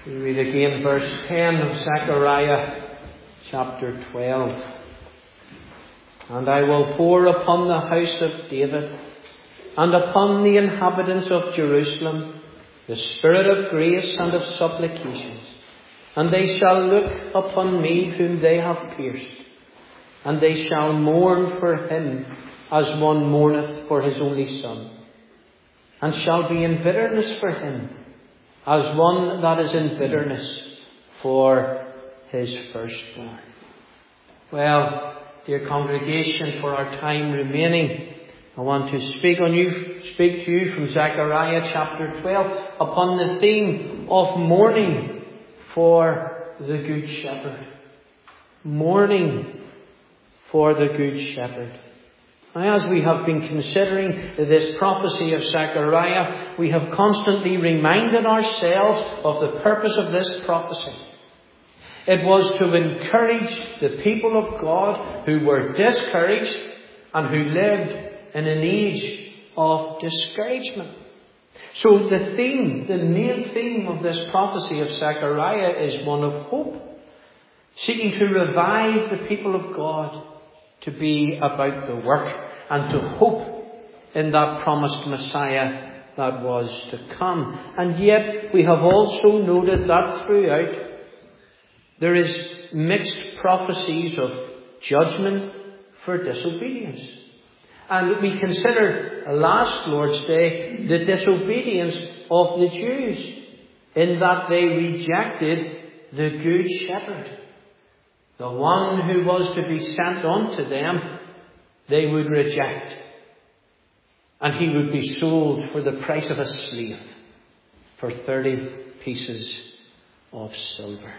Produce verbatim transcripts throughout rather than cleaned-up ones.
We read again verse ten of Zechariah chapter twelve. And I will pour upon the house of David and upon the inhabitants of Jerusalem the spirit of grace and of supplications. And they shall look upon me whom they have pierced. And they shall mourn for him as one mourneth for his only son. And shall be in bitterness for him, as one that is in bitterness for his firstborn. Well, dear congregation, for our time remaining, I want to speak on you, speak to you from Zechariah chapter twelve upon the theme of mourning for the Good Shepherd. Mourning for the Good Shepherd. Now, as we have been considering this prophecy of Zechariah, we have constantly reminded ourselves of the purpose of this prophecy. It was to encourage the people of God who were discouraged and who lived in an age of discouragement. So the theme, the main theme of this prophecy of Zechariah is one of hope, seeking to revive the people of God to be about the work and to hope in that promised Messiah that was to come. And yet we have also noted that throughout there is mixed prophecies of judgment for disobedience. And we considered last Lord's Day the disobedience of the Jews in that they rejected the Good Shepherd. The one who was to be sent unto them, they would reject. And he would be sold for the price of a slave for thirty pieces of silver.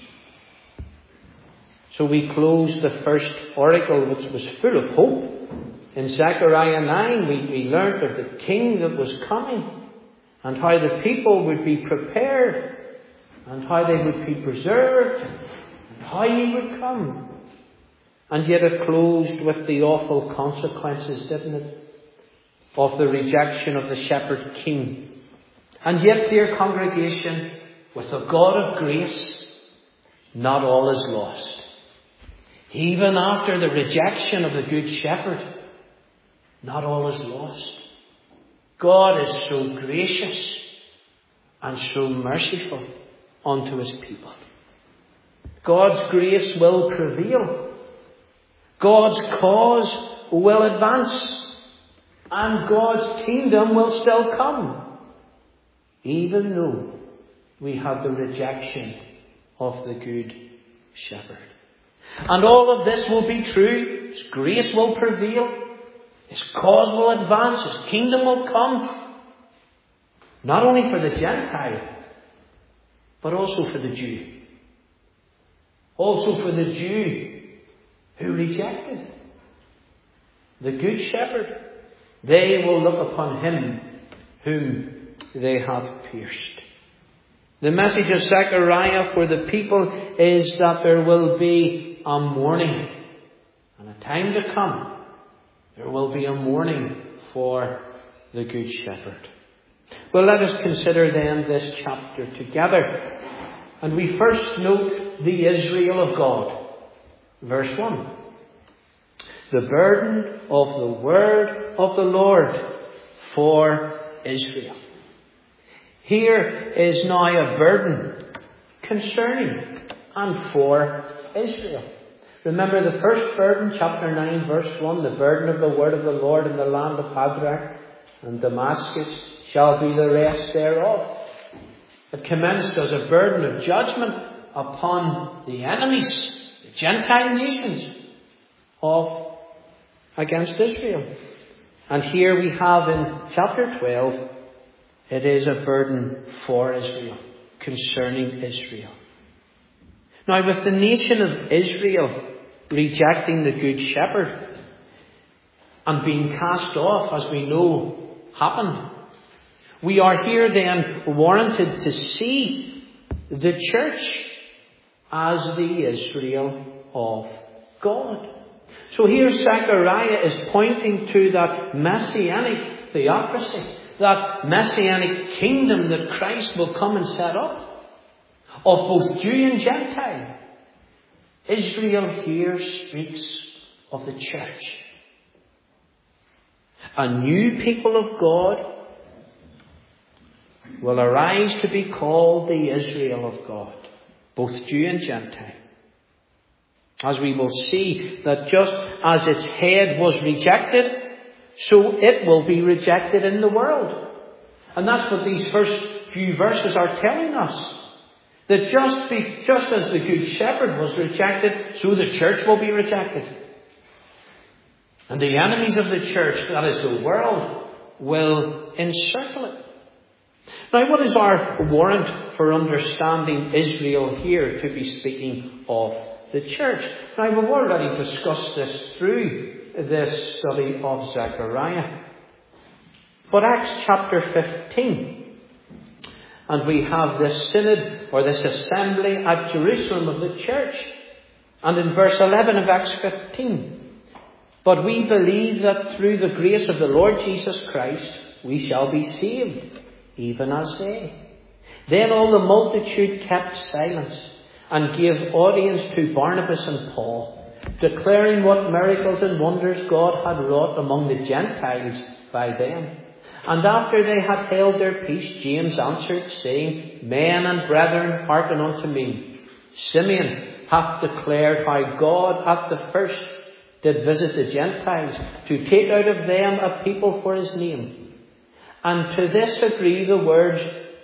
So we closed the first oracle, which was full of hope. In Zechariah nine, we, we learnt of the king that was coming and how the people would be prepared and how they would be preserved and how he would come. And yet it closed with the awful consequences, didn't it, of the rejection of the shepherd king. And yet, dear congregation, with the God of grace, not all is lost. Even after the rejection of the Good Shepherd, not all is lost. God is so gracious and so merciful unto his people. God's grace will prevail. God's cause will advance. And God's kingdom will still come. Even though we have the rejection of the Good Shepherd. And all of this will be true. His grace will prevail. His cause will advance. His kingdom will come. Not only for the Gentile, but also for the Jew. Also for the Jew who rejected the Good Shepherd. They will look upon him whom they have pierced. The message of Zechariah for the people is that there will be a mourning. And a time to come, there will be a mourning for the Good Shepherd. Well, let us consider then this chapter together. And we first note the Israel of God. Verse one. The burden of the word of the Lord for Israel. Here is now a burden concerning and for Israel. Remember the first burden, chapter nine, verse one, the burden of the word of the Lord in the land of Hadrach and Damascus shall be the rest thereof. It commenced as a burden of judgment upon the enemies, the Gentile nations of against Israel. And here we have in chapter twelve, it is a burden for Israel, concerning Israel. Now, with the nation of Israel rejecting the Good Shepherd and being cast off, as we know happened, we are here then warranted to see the church as the Israel of God. So here Zechariah is pointing to that messianic theocracy, that messianic kingdom that Christ will come and set up. of both Jew and Gentile. Israel here speaks of the church. A new people of God will arise to be called the Israel of God, both Jew and Gentile. As we will see that just as its head was rejected, so it will be rejected in the world. And that's what these first few verses are telling us. That just, be, just as the Good Shepherd was rejected, so the church will be rejected. And the enemies of the church, that is the world, will encircle it. Now, what is our warrant for understanding Israel here to be speaking of the church? Now, we've already discussed this through this study of Zechariah. But Acts chapter fifteen, and we have this synod or this assembly at Jerusalem of the church. And in verse eleven of Acts fifteen, but we believe that through the grace of the Lord Jesus Christ we shall be saved, even as they. Then all the multitude kept silence and gave audience to Barnabas and Paul, declaring what miracles and wonders God had wrought among the Gentiles by them. And after they had held their peace, James answered, saying, Men and brethren, hearken unto me. Simeon hath declared how God at the first did visit the Gentiles, to take out of them a people for his name. And to this agree the words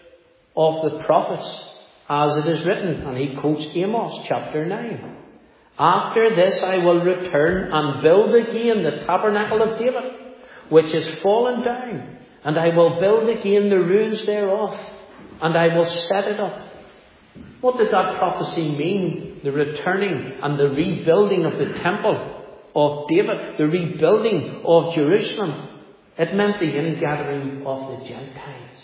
of the prophets, as it is written. And he quotes Amos chapter nine. After this I will return and build again the tabernacle of David, which is fallen down. And I will build again the ruins thereof, and I will set it up. What did that prophecy mean? The returning and the rebuilding of the temple of David, the rebuilding of Jerusalem. It meant the ingathering of the Gentiles.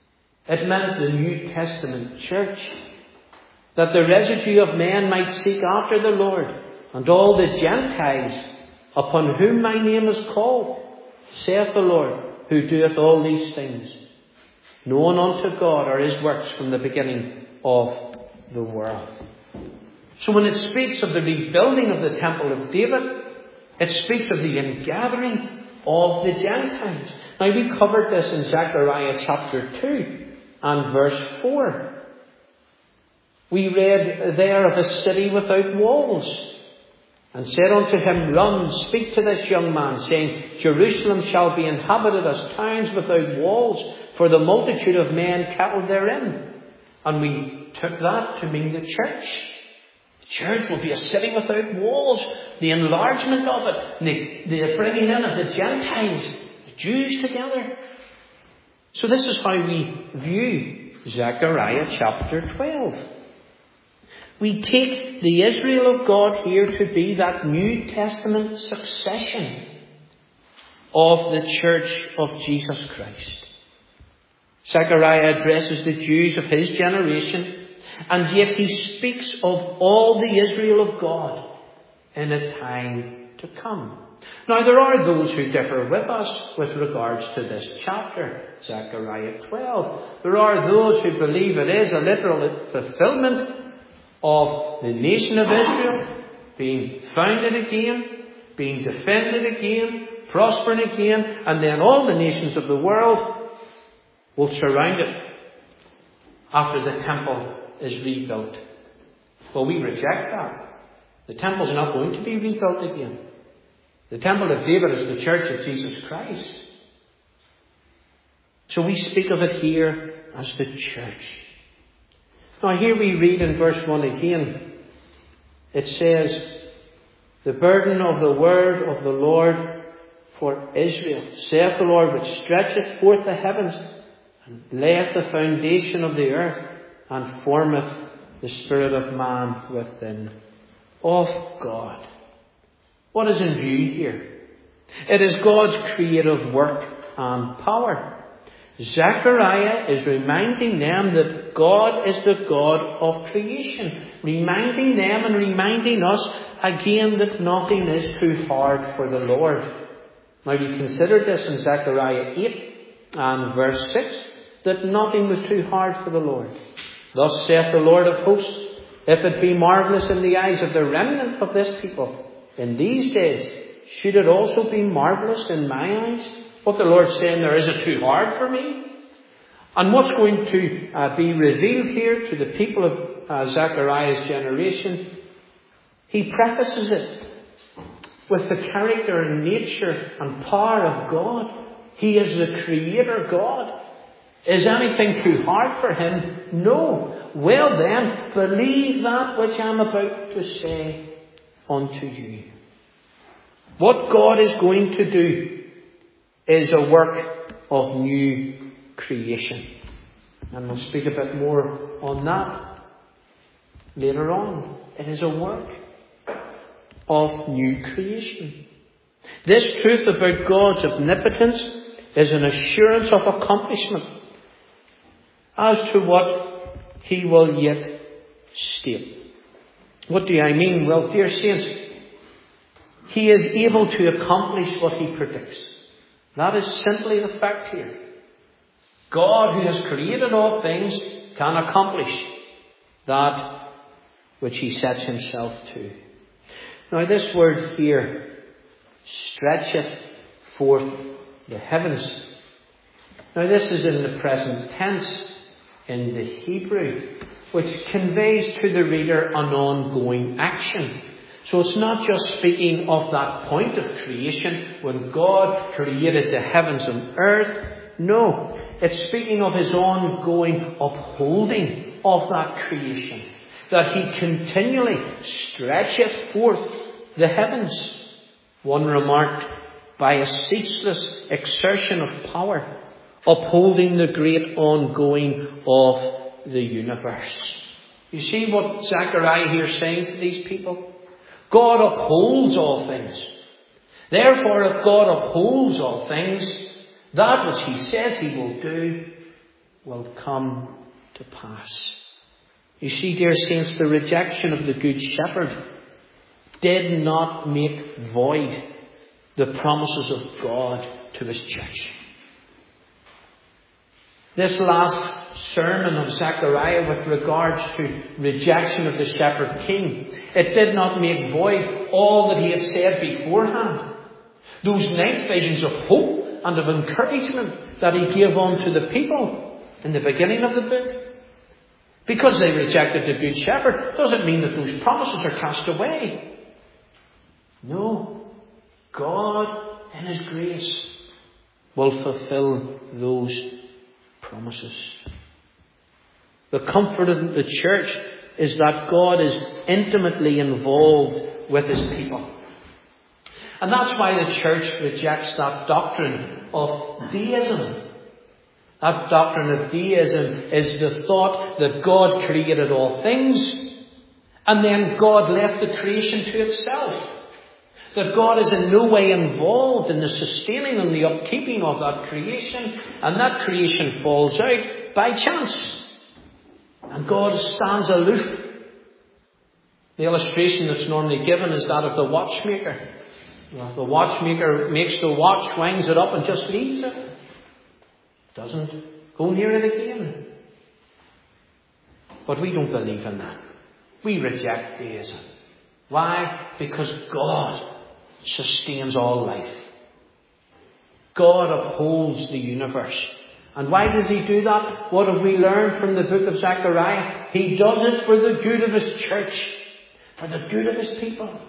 It meant the New Testament church. That the residue of men might seek after the Lord, and all the Gentiles upon whom my name is called, saith the Lord, who doeth all these things, known unto God are his works from the beginning of the world. So when it speaks of the rebuilding of the temple of David, it speaks of the ingathering of the Gentiles. Now, we covered this in Zechariah chapter two and verse four. We read there of a city without walls, and said unto him, Run, speak to this young man, saying, Jerusalem shall be inhabited as towns without walls, for the multitude of men cattle therein. And we took that to mean the church. The church will be a city without walls. The enlargement of it, the, the bringing in of the Gentiles, the Jews together. So this is how we view Zechariah chapter twelve. We take the Israel of God here to be that New Testament succession of the church of Jesus Christ. Zechariah addresses the Jews of his generation, and yet he speaks of all the Israel of God in a time to come. Now, there are those who differ with us with regards to this chapter, Zechariah twelve. There are those who believe it is a literal fulfillment of the nation of Israel being founded again, being defended again, prospering again, and then all the nations of the world will surround it after the temple is rebuilt. Well, we reject that. The temple's not going to be rebuilt again. The temple of David is the church of Jesus Christ. So we speak of it here as the church. Now here we read in verse one again, it says, The burden of the word of the Lord for Israel, saith the Lord, which stretcheth forth the heavens, and layeth the foundation of the earth, and formeth the spirit of man within of God. What is in view here? It is God's creative work and power. Zechariah is reminding them that God is the God of creation. Reminding them and reminding us again that nothing is too hard for the Lord. Now we considered this in Zechariah eight and verse six, that nothing was too hard for the Lord. Thus saith the Lord of hosts, if it be marvellous in the eyes of the remnant of this people in these days, should it also be marvellous in my eyes? What the Lord's saying there, is it too hard for me? And what's going to uh, be revealed here to the people of uh, Zechariah's generation? He prefaces it with the character and nature and power of God. He is the Creator God. Is anything too hard for Him? No. Well then, believe that which I'm about to say unto you. What God is going to do is a work of new creation. And we'll speak a bit more on that later on. It is a work of new creation. This truth about God's omnipotence is an assurance of accomplishment as to what He will yet state. What do I mean? Well, dear saints, He is able to accomplish what He predicts. That is simply the fact here. God, who has created all things, can accomplish that which He sets Himself to. Now this word here, stretcheth forth the heavens. Now this is in the present tense in the Hebrew, which conveys to the reader an ongoing action. So it's not just speaking of that point of creation when God created the heavens and earth. No, it's speaking of His ongoing upholding of that creation. That He continually stretcheth forth the heavens. One remarked, by a ceaseless exertion of power, upholding the great ongoing of the universe. You see what Zechariah here is saying to these people? God upholds all things. Therefore, if God upholds all things, that which He says He will do will come to pass. You see, dear saints, the rejection of the Good Shepherd did not make void the promises of God to His church. This last sermon of Zechariah with regards to rejection of the shepherd king, it did not make void all that he had said beforehand. Those night visions of hope and of encouragement that he gave on to the people in the beginning of the book. Because they rejected the Good Shepherd doesn't mean that those promises are cast away. No. God, in His grace, will fulfill those promises. The comfort of the church is that God is intimately involved with His people. And that's why the church rejects that doctrine of deism. That doctrine of deism is the thought that God created all things and then God left the creation to itself. That God is in no way involved in the sustaining and the upkeeping of that creation, and that creation falls out by chance. And God stands aloof. The illustration that's normally given is that of the watchmaker. Well, the watchmaker makes the watch, winds it up and just leaves it. Doesn't go near it again. But we don't believe in that. We reject deism. Why? Because God sustains all life. God upholds the universe. And why does He do that? What have we learned from the book of Zechariah? He does it for the good of His church, for the good of His people.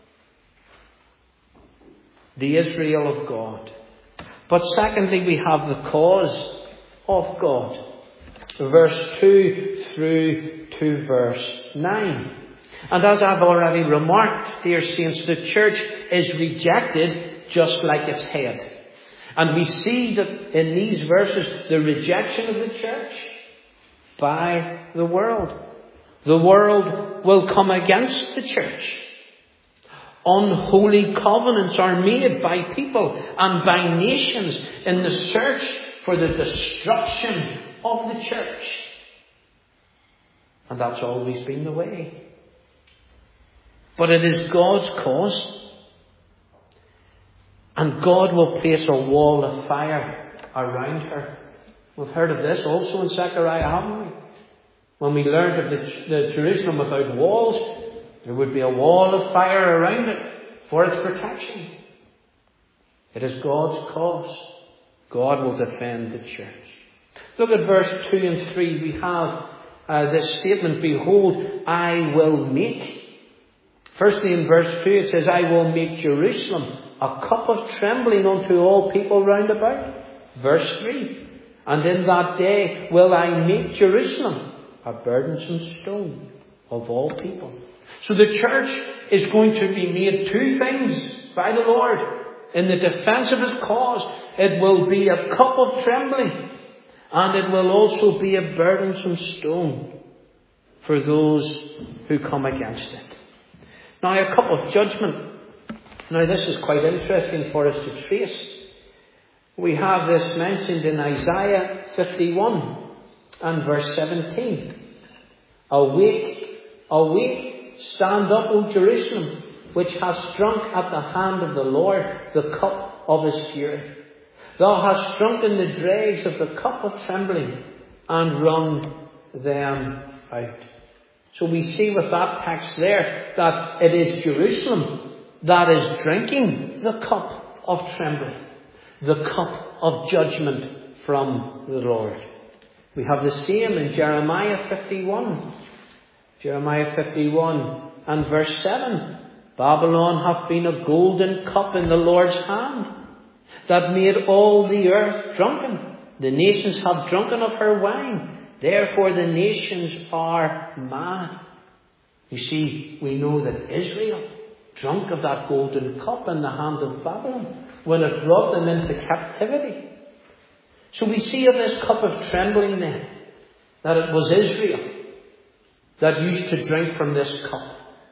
The Israel of God. But secondly, we have the cause of God. Verse two through to verse nine. And as I've already remarked, dear saints, the church is rejected just like its head. And we see that in these verses the rejection of the church by the world. The world will come against the church. Unholy covenants are made by people and by nations in the search for the destruction of the church. And that's always been the way. But it is God's cause. And God will place a wall of fire around her. We've heard of this also in Zechariah, haven't we? When we learned of the, the Jerusalem without walls, there would be a wall of fire around it for its protection. It is God's cause. God will defend the church. Look at verse two and three. We have uh, this statement, behold, I will make. Firstly, in verse two, it says, I will make Jerusalem a cup of trembling unto all people round about. Verse three, and in that day will I make Jerusalem a burdensome stone of all people. So the church is going to be made two things by the Lord. In the defense of his cause, it will be a cup of trembling, and it will also be a burdensome stone for those who come against it. Now, a cup of judgment. Now, this is quite interesting for us to trace. We have this mentioned in Isaiah fifty-one and verse seventeen. Awake, awake, stand up, O Jerusalem, which hast drunk at the hand of the Lord the cup of his fury. Thou hast drunken the dregs of the cup of trembling and wrung them out. So we see with that text there that it is Jerusalem that is drinking the cup of trembling, the cup of judgment from the Lord. We have the same in Jeremiah fifty-one. Jeremiah fifty-one and verse seven. Babylon hath been a golden cup in the Lord's hand, that made all the earth drunken. The nations have drunken of her wine. Therefore the nations are mad. You see, we know that Israel drunk of that golden cup in the hand of Babylon when it brought them into captivity. So we see of this cup of trembling then that it was Israel that used to drink from this cup.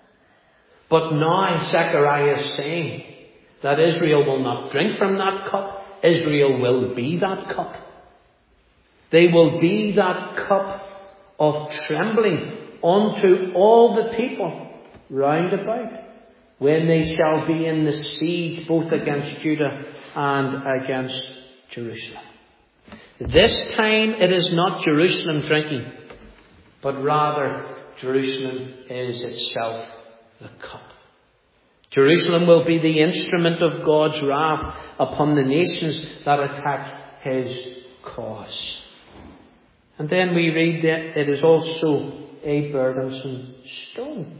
But now Zechariah is saying that Israel will not drink from that cup. Israel will be that cup. They will be that cup of trembling unto all the people round about, when they shall be in the siege both against Judah and against Jerusalem. This time it is not Jerusalem drinking, but rather Jerusalem is itself the cup. Jerusalem will be the instrument of God's wrath upon the nations that attack his cause. And then we read that it is also a burdensome stone.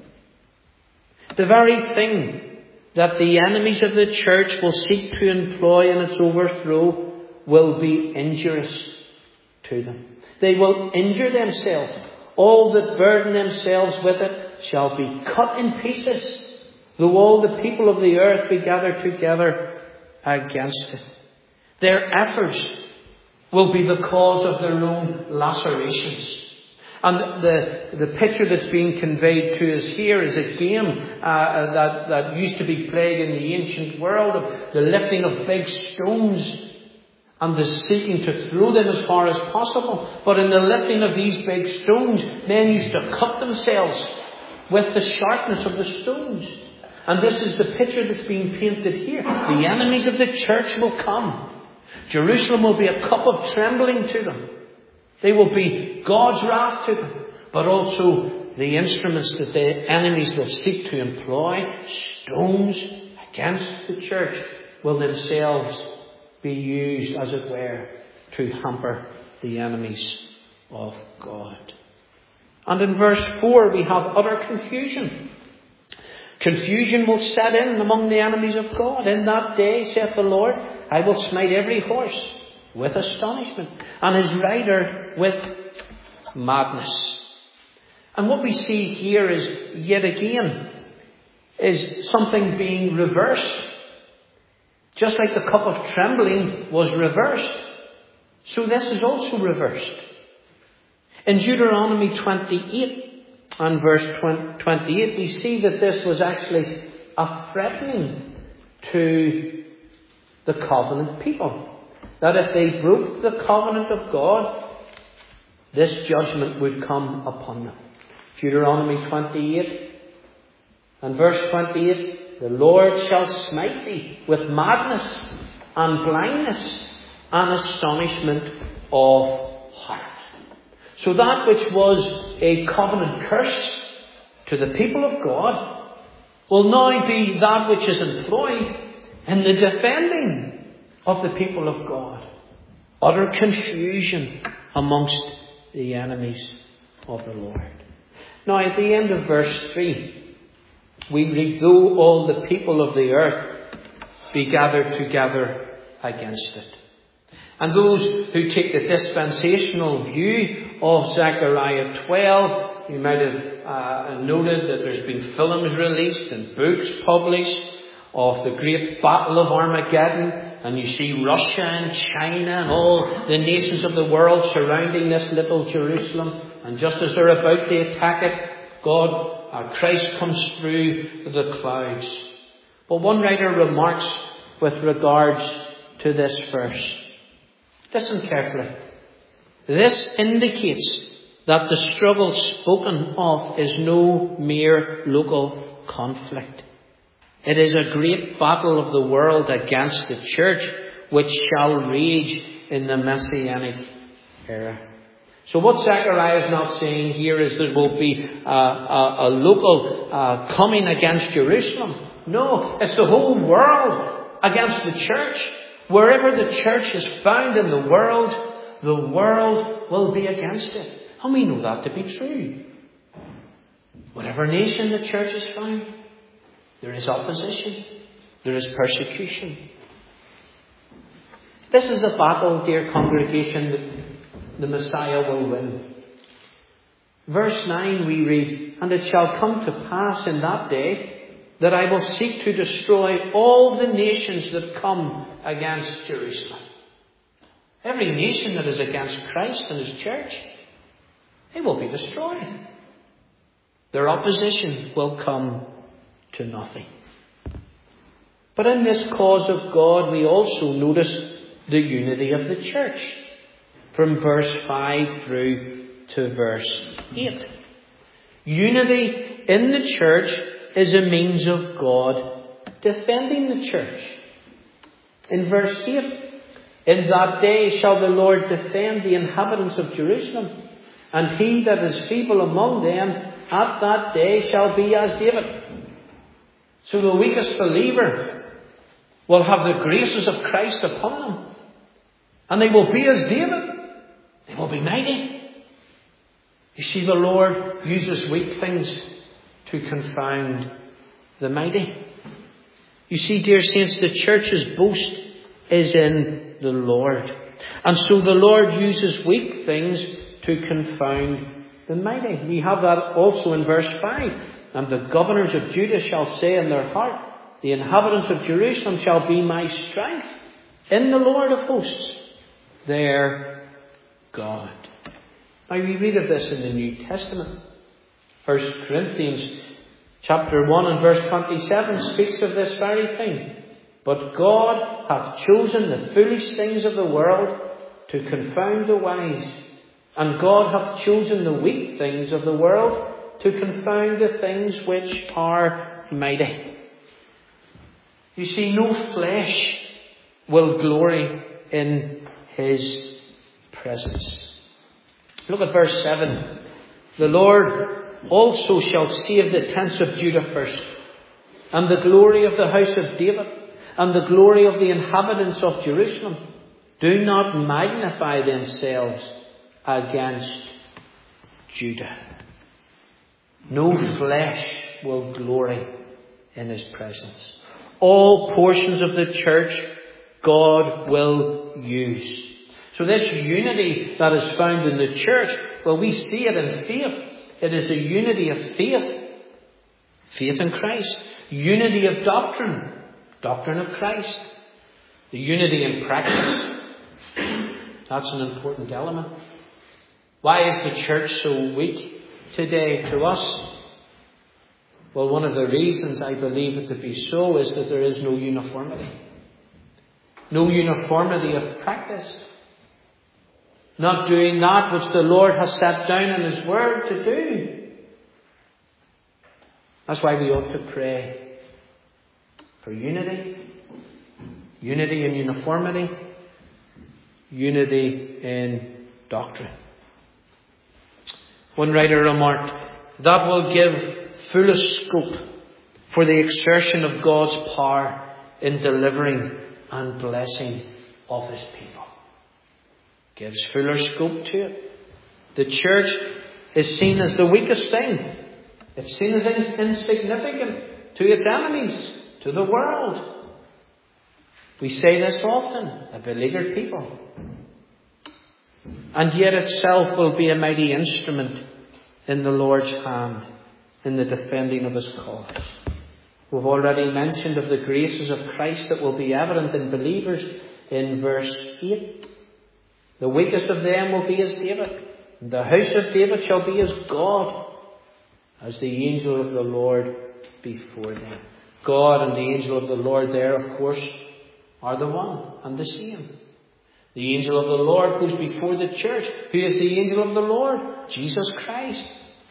The very thing that the enemies of the church will seek to employ in its overthrow will be injurious to them. They will injure themselves. All that burden themselves with it shall be cut in pieces, though all the people of the earth be gathered together against it. Their efforts will be the cause of their own lacerations. And the, the picture that's being conveyed to us here is a game uh, that, that used to be played in the ancient world, of the lifting of big stones and the seeking to throw them as far as possible. But in the lifting of these big stones, men used to cut themselves with the sharpness of the stones. And this is the picture that's being painted here. The enemies of the church will come. Jerusalem will be a cup of trembling to them. They will be God's wrath to them, but also the instruments that the enemies will seek to employ, stones against the church, will themselves be used, as it were, to hamper the enemies of God. And in verse four we have utter confusion. Confusion will set in among the enemies of God. In that day, saith the Lord, I will smite every horse with astonishment, and his rider with madness. And what we see here is, yet again, is something being reversed. Just like the cup of trembling was reversed, so this is also reversed. In Deuteronomy twenty-eight and verse twenty-eight, we see that this was actually a threatening to the covenant people. That if they broke the covenant of God, this judgment would come upon them. Deuteronomy twenty-eight and verse twenty-eight, the Lord shall smite thee with madness and blindness and astonishment of heart. So that which was a covenant curse to the people of God will now be that which is employed in the defending of the people of God. Utter confusion amongst the enemies of the Lord. Now at the end of verse three, we read, though all the people of the earth be gathered together against it. And those who take the dispensational view of Zechariah twelve, you might have uh, noted that there's been films released and books published of the great battle of Armageddon, and you see Russia and China and all the nations of the world surrounding this little Jerusalem, and just as they're about to attack it, God, uh, Christ comes through the clouds. But one writer remarks with regards to this verse. Listen carefully. This indicates that the struggle spoken of is no mere local conflict. It is a great battle of the world against the church, which shall rage in the Messianic era. So what Zechariah is not saying here is there will be uh, a, a local uh, coming against Jerusalem. No, it's the whole world against the church. Wherever the church is found in the world, the world will be against it. And we know that to be true. Whatever nation the church is found, there is opposition. There is persecution. This is a battle, dear congregation, that the Messiah will win. Verse nine we read, and it shall come to pass in that day that I will seek to destroy all the nations that come against Jerusalem. Every nation that is against Christ and His church, they will be destroyed. Their opposition will come to nothing. But in this cause of God, we also notice the unity of the church. From verse five through to verse eight. Unity in the church is a means of God defending the church. In verse eight, in that day shall the Lord defend the inhabitants of Jerusalem, and he that is feeble among them at that day shall be as David. So the weakest believer will have the graces of Christ upon them, and they will be as David. They will be mighty. You see, the Lord uses weak things to confound the mighty. You see, dear saints, the church's boast is in the Lord. And so the Lord uses weak things to confound the mighty. We have that also in verse five. And the governors of Judah shall say in their heart, the inhabitants of Jerusalem shall be my strength in the Lord of hosts, their God. Now we read of this in the New Testament. First Corinthians chapter one and verse twenty-seven speaks of this very thing. But God hath chosen the foolish things of the world to confound the wise. And God hath chosen the weak things of the world to confound the things which are mighty. You see, no flesh will glory in His presence. Look at verse seven. The Lord also shall save the tents of Judah first, and the glory of the house of David, and the glory of the inhabitants of Jerusalem. Do not magnify themselves against Judah. No flesh will glory in His presence. All portions of the church God will use. So this unity that is found in the church, well, we see it in faith. It is a unity of faith. Faith in Christ. Unity of doctrine. Doctrine of Christ. The unity in practice. That's an important element. Why is the church so weak today to us? Well, one of the reasons I believe it to be so is that there is no uniformity. No uniformity of practice. Not doing that which the Lord has set down in His Word to do. That's why we ought to pray for unity. Unity in uniformity. Unity in doctrine. One writer remarked, that will give fullest scope for the exertion of God's power in delivering and blessing of His people. Gives fuller scope to it. The church is seen as the weakest thing. It's seen as insignificant to its enemies, to the world. We say this often, a beleaguered people. And yet itself will be a mighty instrument in the Lord's hand in the defending of His cause. We've already mentioned of the graces of Christ that will be evident in believers in verse eight. The weakest of them will be as David. The house of David shall be as God, as the angel of the Lord before them. God and the angel of the Lord there, of course, are the one and the same. The angel of the Lord goes before the church. Who is the angel of the Lord? Jesus Christ.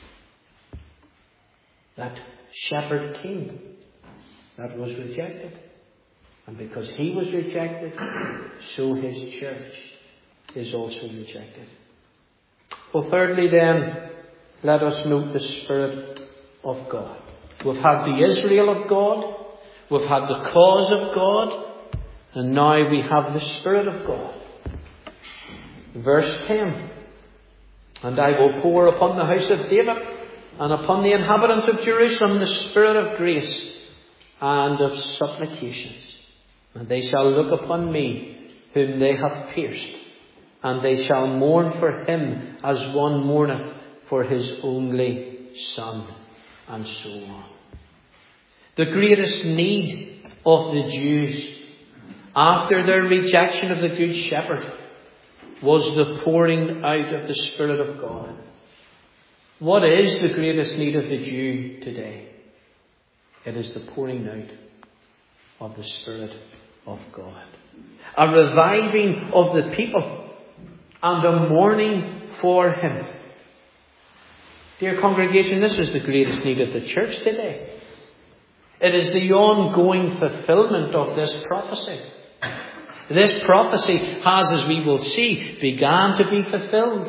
That shepherd king that was rejected. And because He was rejected, so His church is also rejected. Well, thirdly then, let us note the Spirit of God. We've had the Israel of God. We've had the cause of God. And now we have the Spirit of God. Verse ten. And I will pour upon the house of David and upon the inhabitants of Jerusalem the Spirit of grace and of supplications. And they shall look upon me whom they have pierced. And they shall mourn for him as one mourneth for his only son. And so on. The greatest need of the Jews after their rejection of the Good Shepherd was the pouring out of the Spirit of God. What is the greatest need of the Jew today? It is the pouring out of the Spirit of God. A reviving of the people and a mourning for Him. Dear congregation, this is the greatest need of the church today. It is the ongoing fulfillment of this prophecy. This prophecy has, as we will see, began to be fulfilled.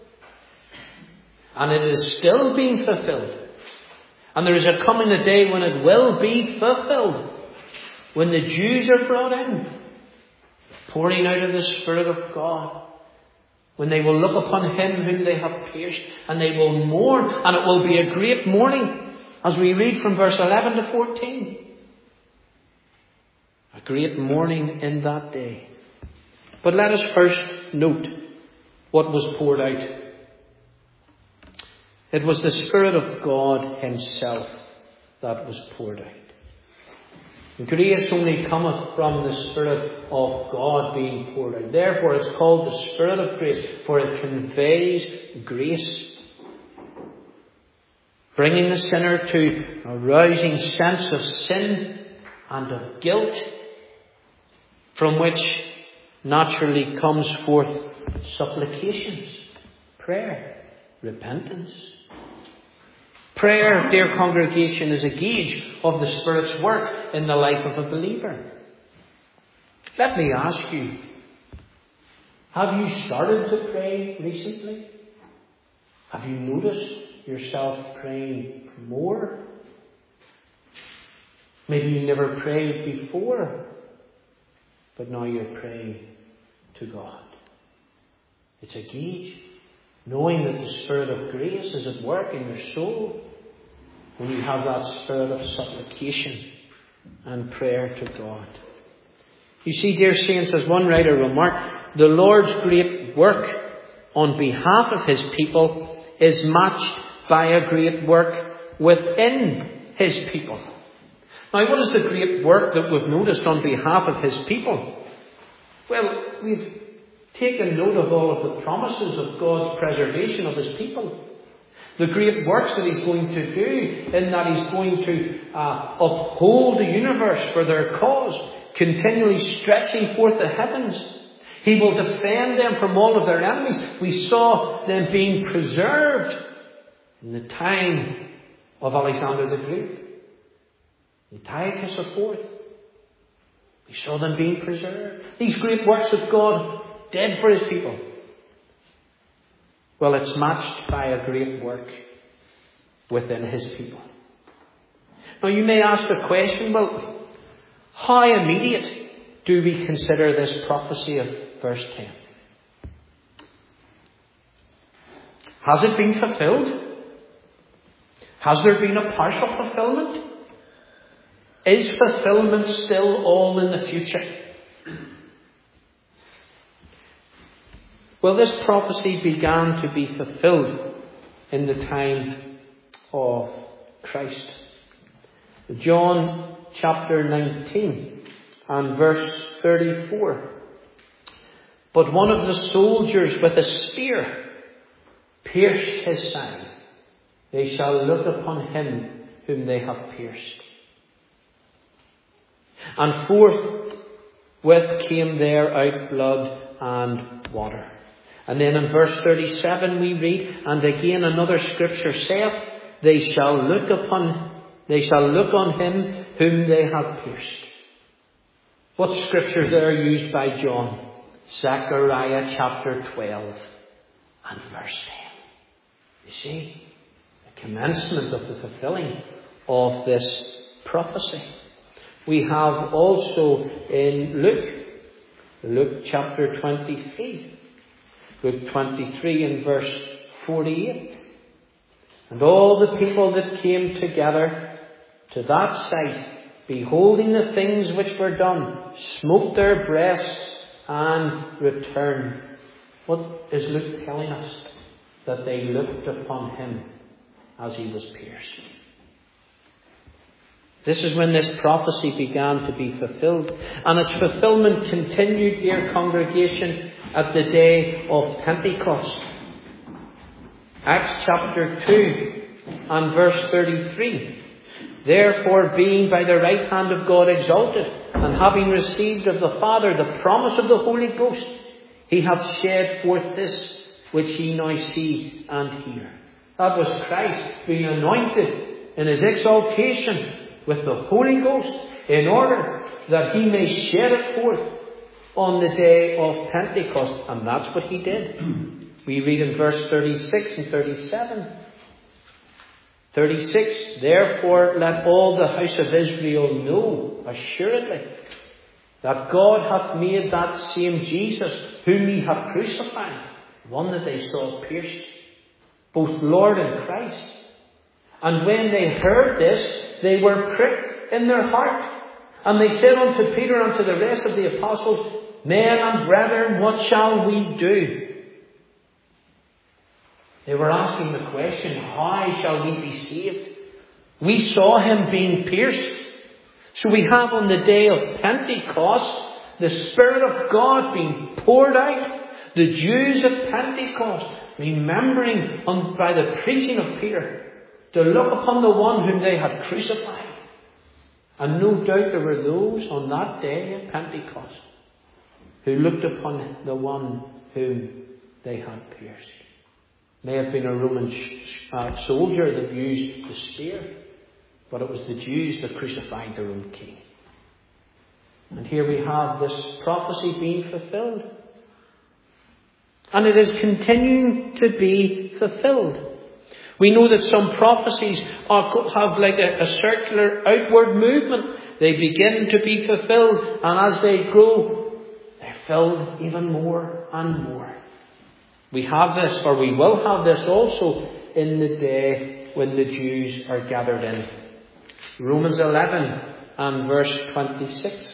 And it is still being fulfilled. And there is a coming a day when it will be fulfilled. When the Jews are brought in, pouring out of the Spirit of God. When they will look upon Him whom they have pierced, and they will mourn, and it will be a great mourning, as we read from verse eleven to fourteen. A great mourning in that day. But let us first note what was poured out. It was the Spirit of God Himself that was poured out. Grace only cometh from the Spirit of God being poured out. Therefore it's called the Spirit of grace, for it conveys grace. Bringing the sinner to a rousing sense of sin and of guilt, from which naturally comes forth supplications, prayer, repentance. Prayer, dear congregation, is a gauge of the Spirit's work in the life of a believer. Let me ask you, have you started to pray recently? Have you noticed yourself praying more? Maybe you never prayed before, but now you're praying to God. It's a gauge. Knowing that the Spirit of grace is at work in your soul when you have that spirit of supplication and prayer to God. You see, dear saints, as one writer remarked, the Lord's great work on behalf of His people is matched by a great work within His people. Now, what is the great work that we've noticed on behalf of His people? Well, we've taken note of all of the promises of God's preservation of His people. The great works that He's going to do, in that He's going to uh, uphold the universe for their cause, continually stretching forth the heavens. He will defend them from all of their enemies. We saw them being preserved in the time of Alexander the Great. Antiochus the Fourth. We saw them being preserved. These great works that God did for His people. Well, it's matched by a great work within his people. Now you may ask the question, well, how immediate do we consider this prophecy of verse ten? Has it been fulfilled? Has there been a partial fulfillment? Is fulfillment still all in the future? Well, this prophecy began to be fulfilled in the time of Christ. John chapter nineteen and verse thirty-four. But one of the soldiers with a spear pierced his side. They shall look upon him whom they have pierced. And forthwith came there out blood and water. And then in verse thirty-seven we read, and again another scripture saith, They shall look upon, they shall look on him whom they have pierced. What scriptures there are used by John? Zechariah chapter twelve and verse ten. You see, the commencement of the fulfilling of this prophecy. We have also in Luke, Luke chapter twenty-three, Luke twenty-three and verse forty-eight. And all the people that came together to that sight, beholding the things which were done, smote their breasts and returned. What is Luke telling us? That they looked upon him as he was pierced. This is when this prophecy began to be fulfilled. And its fulfillment continued, dear congregation, at the day of Pentecost. Acts chapter two and verse thirty-three. Therefore, being by the right hand of God exalted, and having received of the Father the promise of the Holy Ghost, he hath shed forth this which ye now see and hear. That was Christ being anointed in his exaltation with the Holy Ghost in order that he may shed it forth on the day of Pentecost. And that's what he did. We read in verse thirty-six and thirty-seven. thirty-six, Therefore let all the house of Israel know assuredly that God hath made that same Jesus whom ye have crucified, one that they saw pierced, both Lord and Christ. And when they heard this, they were pricked in their heart. And they said unto Peter and unto the rest of the apostles, Men and brethren, what shall we do? They were asking the question, how shall we be saved? We saw him being pierced. So we have on the day of Pentecost, the Spirit of God being poured out. The Jews of Pentecost, remembering on, by the preaching of Peter, to look upon the one whom they had crucified. And no doubt there were those on that day at Pentecost who looked upon the one whom they had pierced. May have been a Roman uh, soldier that used the spear, but it was the Jews that crucified their own king. And here we have this prophecy being fulfilled. And it is continuing to be fulfilled. We know that some prophecies are, have like a, a circular outward movement. They begin to be fulfilled, and as they grow, they're filled even more and more. We have this, or we will have this also in the day when the Jews are gathered in. Romans eleven and verse twenty-six.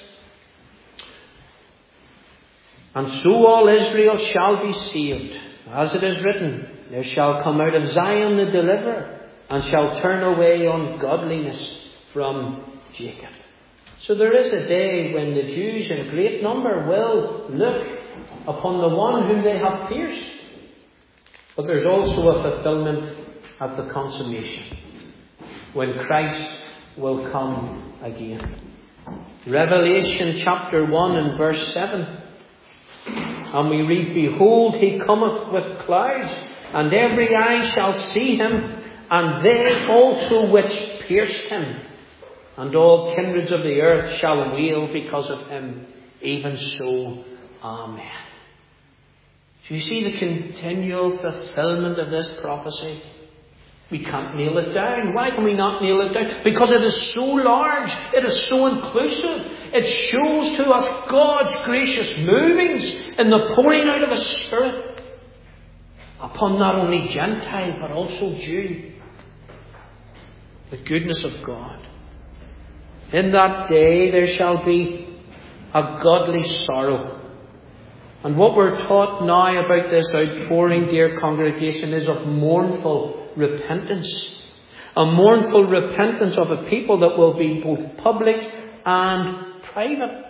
And so all Israel shall be saved, as it is written, There shall come out of Zion the deliverer, and shall turn away ungodliness from Jacob. So there is a day when the Jews in great number will look upon the one whom they have pierced. But there's also a fulfillment at the consummation, when Christ will come again. Revelation chapter one and verse seven. And we read, Behold, he cometh with clouds, and every eye shall see him, and they also which pierced him. And all kindreds of the earth shall wail because of him. Even so, Amen. Do you see the continual fulfillment of this prophecy? We can't nail it down. Why can we not nail it down? Because it is so large. It is so inclusive. It shows to us God's gracious movings in the pouring out of His Spirit upon not only Gentile but also Jew. The goodness of God. In that day there shall be a godly sorrow. And what we're taught now about this outpouring, dear congregation, is of mournful repentance. A mournful repentance of a people that will be both public and private.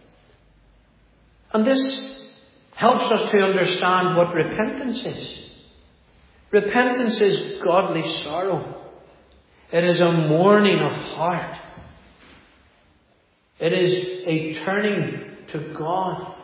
And this helps us to understand what repentance is. Repentance is godly sorrow. It is a mourning of heart. It is a turning to God.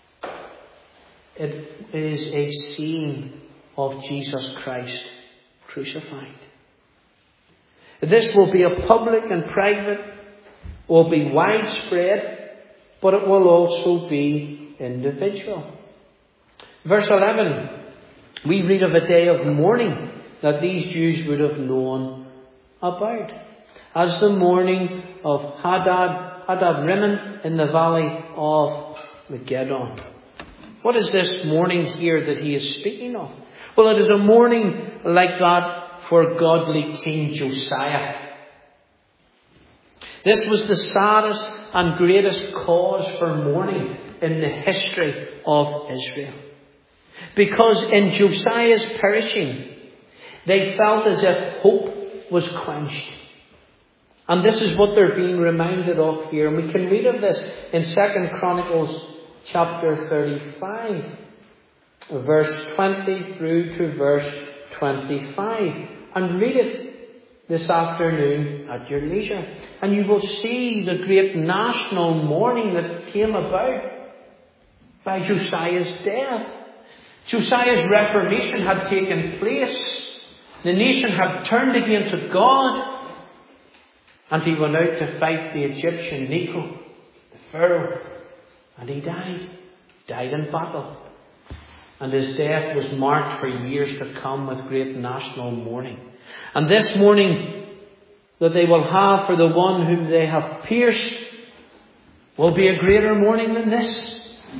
It is a seeing of Jesus Christ crucified. This will be a public and private, will be widespread, but it will also be individual. Verse eleven, we read of a day of mourning that these Jews would have known about, as the mourning of Hadad, Hadad Rimmon in the valley of Megiddo. What is this mourning here that he is speaking of? Well, it is a mourning like that for godly King Josiah. This was the saddest and greatest cause for mourning in the history of Israel. Because in Josiah's perishing, they felt as if hope was quenched. And this is what they're being reminded of here. And we can read of this in Second Chronicles chapter thirty-five, verse twenty through to verse twenty-five. And read it this afternoon at your leisure. And you will see the great national mourning that came about by Josiah's death. Josiah's reformation had taken place. The nation had turned again to God. And he went out to fight the Egyptian Necho, the Pharaoh. And he died. Died in battle. And his death was marked for years to come with great national mourning. And this mourning that they will have for the one whom they have pierced will be a greater mourning than this.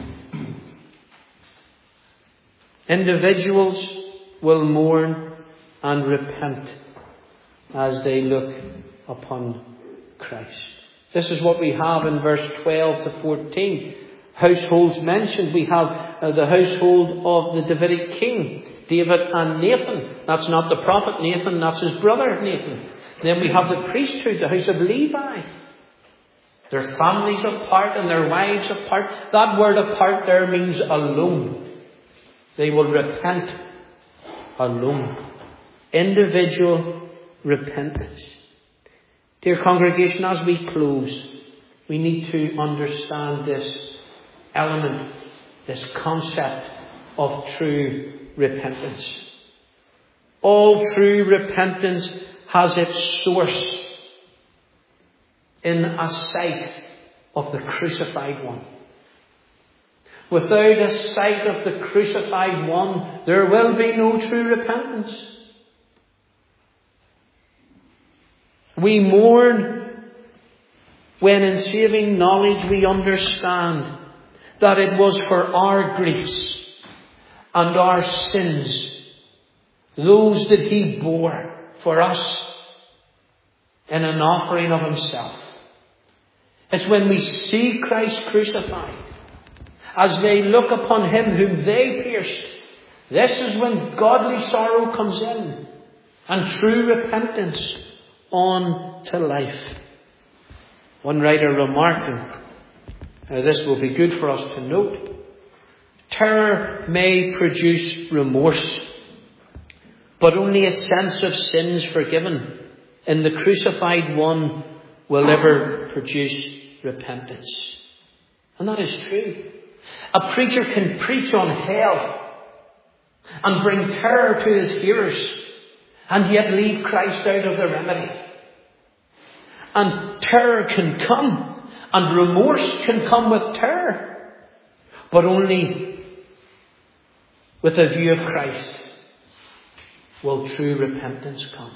Individuals will mourn and repent as they look upon Christ. This is what we have in verse twelve to fourteen. Households mentioned. We have uh, the household of the Davidic king, David and Nathan. That's not the prophet Nathan, that's his brother Nathan. Then we have the priesthood, the house of Levi. Their families apart and their wives apart. That word apart there means alone. They will repent alone. Individual repentance. Dear congregation, as we close, we need to understand this element, this concept of true repentance. All true repentance has its source in a sight of the crucified one. Without a sight of the crucified one, there will be no true repentance. We mourn when in saving knowledge we understand that it was for our griefs and our sins, those that He bore for us in an offering of Himself. It's when we see Christ crucified, as they look upon Him whom they pierced, this is when godly sorrow comes in and true repentance on to life. One writer remarking, now this will be good for us to note, terror may produce remorse, but only a sense of sins forgiven in the crucified one will ever produce repentance. And that is true. A preacher can preach on hell and bring terror to his hearers and yet leave Christ out of the remedy. And terror can come and remorse can come with terror, but only with a view of Christ, will true repentance come.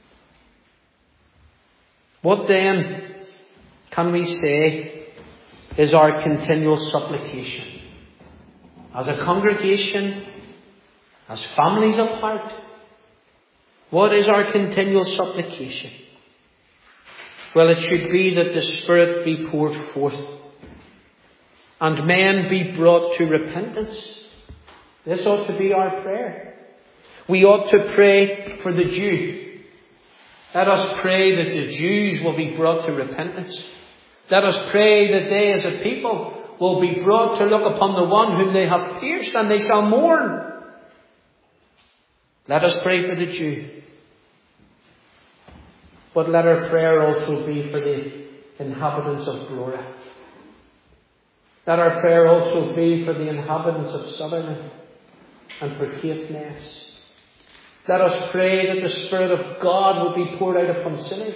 What then can we say is our continual supplication? As a congregation, as families apart, what is our continual supplication? Well, it should be that the Spirit be poured forth and men be brought to repentance. This ought to be our prayer. We ought to pray for the Jew. Let us pray that the Jews will be brought to repentance. Let us pray that they as a people will be brought to look upon the one whom they have pierced, and they shall mourn. Let us pray for the Jew. But let our prayer also be for the inhabitants of Glora. Let our prayer also be for the inhabitants of Sutherland and for Caithness. Let us pray that the Spirit of God will be poured out upon sinners.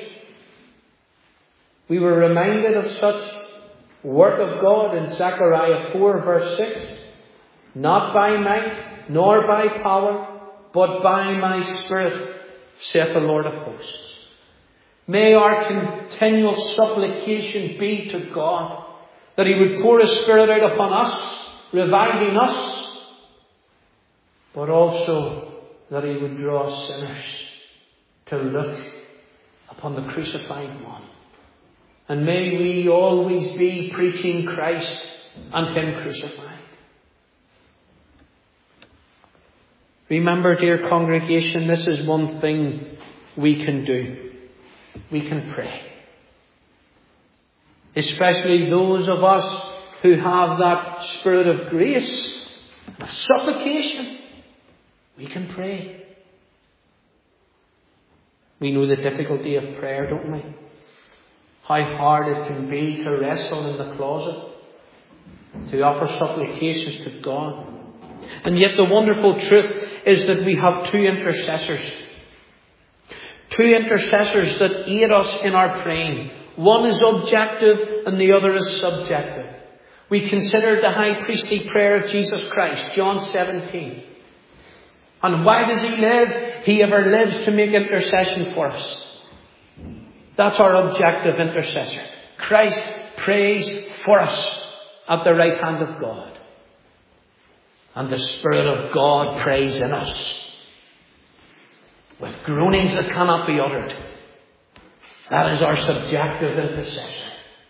We were reminded of such work of God in Zechariah four verse six. Not by might, nor by power, but by my Spirit, saith the Lord of hosts. May our continual supplication be to God that He would pour His Spirit out upon us, reviving us, but also that He would draw sinners to look upon the crucified one. And may we always be preaching Christ and Him crucified. Remember, dear congregation, this is one thing we can do. We can pray. Especially those of us who have that spirit of grace, of supplication. We can pray. We know the difficulty of prayer, don't we? How hard it can be to wrestle in the closet, to offer supplications to God. And yet the wonderful truth is that we have two intercessors. Two intercessors that aid us in our praying. One is objective and the other is subjective. We consider the high priestly prayer of Jesus Christ, John seventeen. And why does He live? He ever lives to make intercession for us. That's our objective intercessor. Christ prays for us at the right hand of God. And the Spirit of God prays in us with groanings that cannot be uttered. That is our subjective intercessor.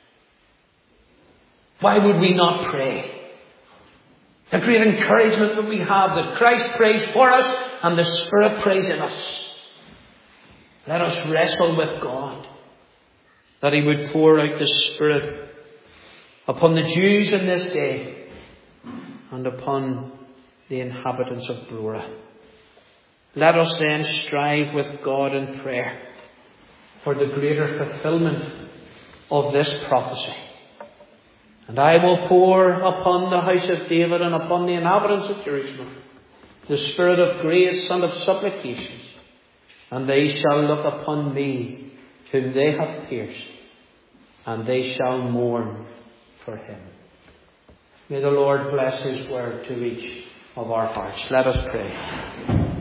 Why would we not pray? The great encouragement that we have that Christ prays for us and the Spirit prays in us. Let us wrestle with God that He would pour out the Spirit upon the Jews in this day and upon the inhabitants of Glora. Let us then strive with God in prayer for the greater fulfillment of this prophecy. And I will pour upon the house of David and upon the inhabitants of Jerusalem the Spirit of grace and of supplications, and they shall look upon me whom they have pierced, and they shall mourn for Him. May the Lord bless His word to each of our hearts. Let us pray.